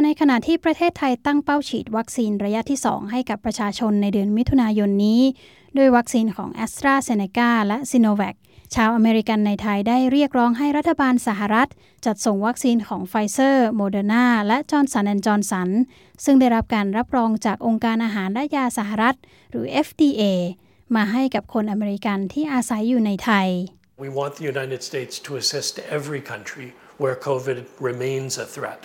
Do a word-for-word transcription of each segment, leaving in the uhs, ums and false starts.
ในขณะที่ประเทศไทยตั้งเป้าฉีดวัคซีนระยะที่สองให้กับประชาชนในเดือนมิถุนายนนี้ด้วยวัคซีนของ AstraZeneca และ Sinovac ชาวอเมริกันในไทยได้เรียกร้องให้รัฐบาลสหรัฐจัดส่งวัคซีนของ Pfizer, Moderna และ Johnson แอนด์ Johnson ซึ่งได้รับการรับรองจากองค์การอาหารและยาสหรัฐหรือ เอฟ ดี เอ มาให้กับคนอเมริกันที่อาศัยอยู่ในไทย We want the United States to assist every country where COVID remains a threat.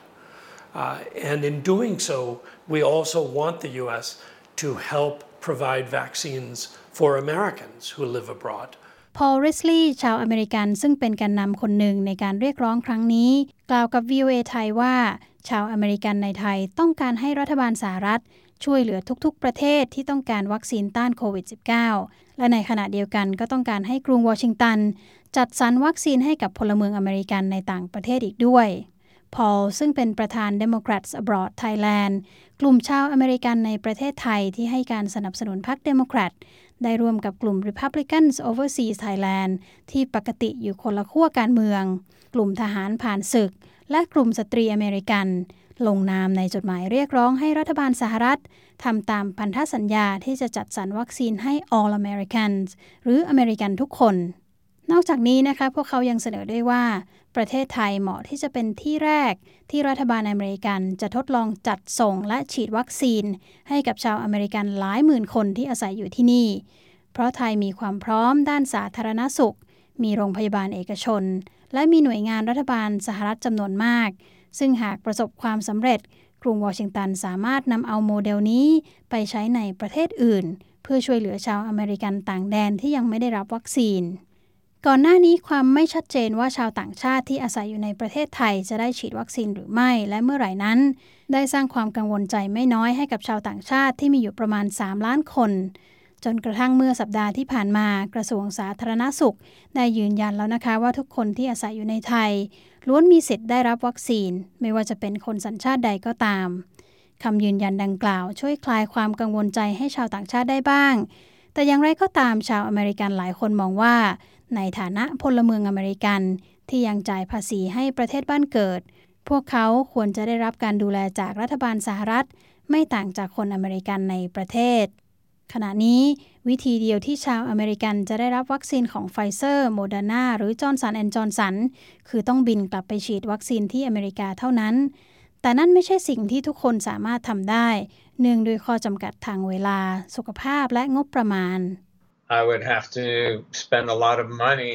Uh, and in doing so, we also want the U S to help provide vaccines for Americans who live abroad. พอล ริสลีย์ชาวอเมริกันซึ่งเป็นแกนนำคนหนึ่งในการเรียกร้องครั้งนี้กล่าวกับ วี โอ เอ ไทยว่าชาวอเมริกันในไทยต้องการให้รัฐบาลสหรัฐช่วยเหลือทุกๆประเทศที่ต้องการวัคซีนต้านโควิด สิบเก้า และในขณะเดียวกันก็ต้องการให้กรุงวอชิงตันจัดสรรวัคซีนให้กับพลเมืองอเมริกันในต่างประเทศอีกด้วยพอลซึ่งเป็นประธาน Democrats Abroad Thailand กลุ่มชาวอเมริกันในประเทศไทยที่ให้การสนับสนุนพรรค Democrat ได้ร่วมกับกลุ่ม Republicans Overseas Thailand ที่ปกติอยู่คนละขั้วการเมืองกลุ่มทหารผ่านศึกและกลุ่มสตรีอเมริกันลงนามในจดหมายเรียกร้องให้รัฐบาลสหรัฐทำตามพันธสัญญาที่จะจัดสรรวัคซีนให้ All Americans หรืออเมริกันทุกคนนอกจากนี้นะคะพวกเขายังเสนอด้วยว่าประเทศไทยเหมาะที่จะเป็นที่แรกที่รัฐบาลอเมริกันจะทดลองจัดส่งและฉีดวัคซีนให้กับชาวอเมริกันหลายหมื่นคนที่อาศัยอยู่ที่นี่เพราะไทยมีความพร้อมด้านสาธารณสุขมีโรงพยาบาลเอกชนและมีหน่วยงานรัฐบาลสหรัฐจำนวนมากซึ่งหากประสบความสำเร็จกรุงวอชิงตันสามารถนำเอาโมเดลนี้ไปใช้ในประเทศอื่นเพื่อช่วยเหลือชาวอเมริกันต่างแดนที่ยังไม่ได้รับวัคซีนก่อนหน้านี้ความไม่ชัดเจนว่าชาวต่างชาติที่อาศัยอยู่ในประเทศไทยจะได้ฉีดวัคซีนหรือไม่และเมื่อไหร่นั้นได้สร้างความกังวลใจไม่น้อยให้กับชาวต่างชาติที่มีอยู่ประมาณสามล้านคนจนกระทั่งเมื่อสัปดาห์ที่ผ่านมากระทรวงสาธารณสุขได้ยืนยันแล้วนะคะว่าทุกคนที่อาศัยอยู่ในไทยล้วนมีสิทธิ์ได้รับวัคซีนไม่ว่าจะเป็นคนสัญชาติใดก็ตามคำยืนยันดังกล่าวช่วยคลายความกังวลใจให้ชาวต่างชาติได้บ้างแต่อย่างไรก็ตามชาวอเมริกันหลายคนมองว่าในฐานะพลเมืองอเมริกันที่ยังจ่ายภาษีให้ประเทศบ้านเกิดพวกเขาควรจะได้รับการดูแลจากรัฐบาลสหรัฐไม่ต่างจากคนอเมริกันในประเทศขณะนี้วิธีเดียวที่ชาวอเมริกันจะได้รับวัคซีนของ Pfizer, Moderna หรือ Johnson แอนด์ Johnson คือต้องบินกลับไปฉีดวัคซีนที่อเมริกาเท่านั้นแต่นั่นไม่ใช่สิ่งที่ทุกคนสามารถทำได้เนื่องด้วยข้อจำกัดทางเวลาสุขภาพและงบประมาณ I would have to spend a lot of money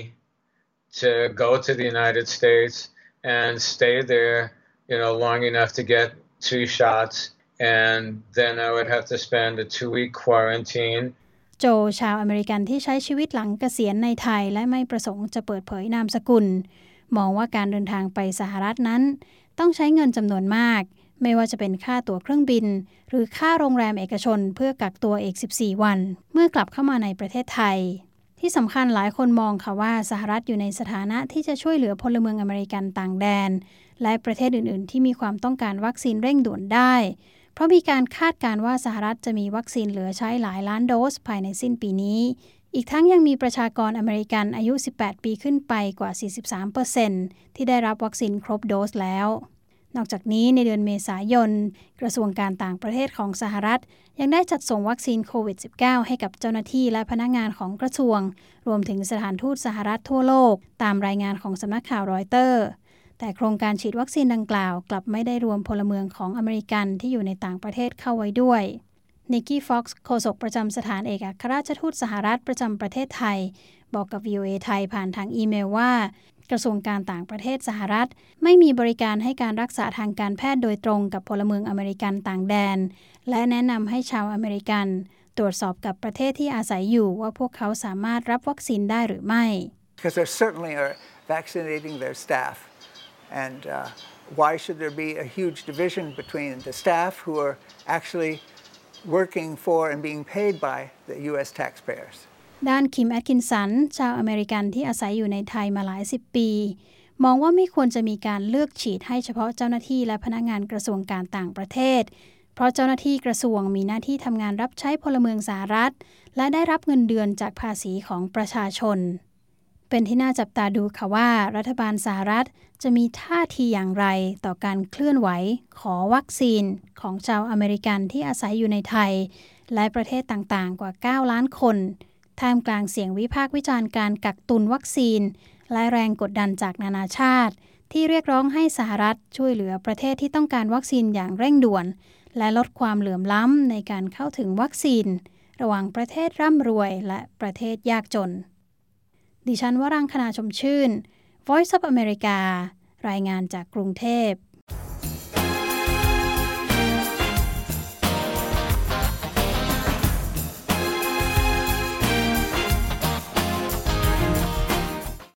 to go to the United States and stay there, you know, long enough to get two shots, and then I would have to spend a two-week quarantine. โจชาวอเมริกันที่ใช้ชีวิตหลังเกษียณในไทยและไม่ประสงค์จะเปิดเผยนามสกุลมองว่าการเดินทางไปสหรัฐนั้นต้องใช้เงินจำนวนมากไม่ว่าจะเป็นค่าตั๋วเครื่องบินหรือค่าโรงแรมเอกชนเพื่อกักตัวอีกสิบสี่วันเมื่อกลับเข้ามาในประเทศไทยที่สำคัญหลายคนมองค่ะว่าสหรัฐอยู่ในสถานะที่จะช่วยเหลือพลเมืองอเมริกันต่างแดนและประเทศอื่นๆที่มีความต้องการวัคซีนเร่งด่วนได้เพราะมีการคาดการณ์ว่าสหรัฐจะมีวัคซีนเหลือใช้หลายล้านโดสภายในสิ้นปีนี้อีกทั้งยังมีประชากรอเมริกันอายุสิบแปดปีขึ้นไปกว่า สี่สิบสามเปอร์เซ็นต์ ที่ได้รับวัคซีนครบโดสแล้วนอกจากนี้ในเดือนเมษายนกระทรวงการต่างประเทศของสหรัฐยังได้จัดส่งวัคซีนโควิด สิบเก้า ให้กับเจ้าหน้าที่และพนักงานของกระทรวงรวมถึงสถานทูตสหรัฐทั่วโลกตามรายงานของสำนักข่าวรอยเตอร์แต่โครงการฉีดวัคซีนดังกล่าวกลับไม่ได้รวมพลเมืองของอเมริกันที่อยู่ในต่างประเทศเข้าไว้ด้วยนิกกี้ฟ็อกซ์โฆษกประจำสถานเอกอัครราชทูตสหรัฐประจำประเทศไทยบอกกับ วี โอ เอ ไทยผ่านทางอีเมลว่ากระทรวงการต่างประเทศสหรัฐไม่มีบริการให้การรักษาทางการแพทย์โดยตรงกับพลเมืองอเมริกันต่างแดนและแนะนำให้ชาวอเมริกันตรวจสอบกับประเทศที่อาศัยอยู่ว่าพวกเขาสามารถรับวัคซีนได้หรือไม่ Because they certainly are vaccinating their staff and uh, why should there be a huge division between the staff who are actually working for and being paid by the ยู เอส taxpayers ด้านคิมแอตคินสันชาวอเมริกันที่อาศัยอยู่ในไทยมาหลายสิบปีมองว่าไม่ควรจะมีการเลือกฉีดให้เฉพาะเจ้าหน้าที่และพนักงานกระทรวงการต่างประเทศเพราะเจ้าหน้าที่กระทรวงมีหน้าที่ทำงานรับใช้พลเมืองสหรัฐและได้รับเงินเดือนจากภาษีของประชาชนเป็นที่น่าจับตาดูค่ะว่ารัฐบาลสหรัฐจะมีท่าทีอย่างไรต่อการเคลื่อนไหวขอวัคซีนของชาวอเมริกันที่อาศัยอยู่ในไทยและประเทศต่างๆกว่าเก้าล้านคนท่ามกลางเสียงวิพากษ์วิจารณ์การกักตุนวัคซีนและแรงกดดันจากนานาชาติที่เรียกร้องให้สหรัฐช่วยเหลือประเทศที่ต้องการวัคซีนอย่างเร่งด่วนและลดความเหลื่อมล้ำในการเข้าถึงวัคซีนระหว่างประเทศร่ำรวยและประเทศยากจนดิฉันวรังคณาชมชื่น Voice of America รายงานจากกรุงเทพ